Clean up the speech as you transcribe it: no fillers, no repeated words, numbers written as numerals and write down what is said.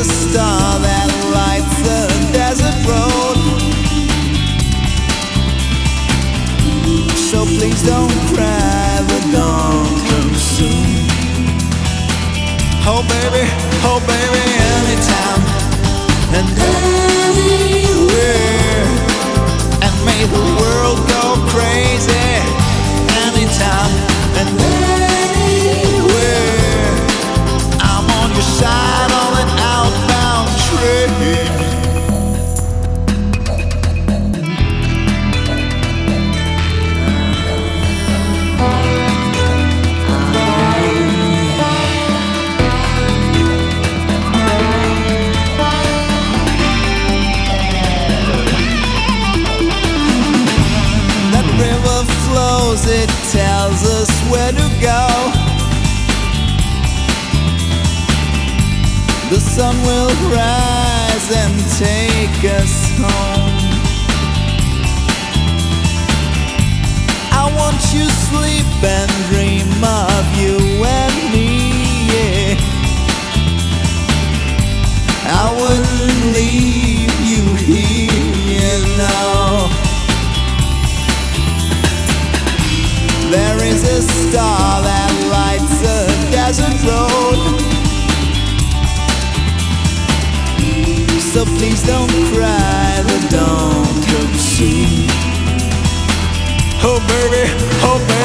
star that lights the desert road. So please don't cry, the dawn comes soon. Oh baby, anytime and anywhere, and may the world go crazy. Anytime and anywhere, I'm on your side on an outbound train. It tells us where to go. The sun will rise and take us home. I want you sleep and dream of you and me, yeah. I wouldn't leave you here, no. There is a star that lights a desert road. So please don't cry, the dawn comes soon. Oh baby,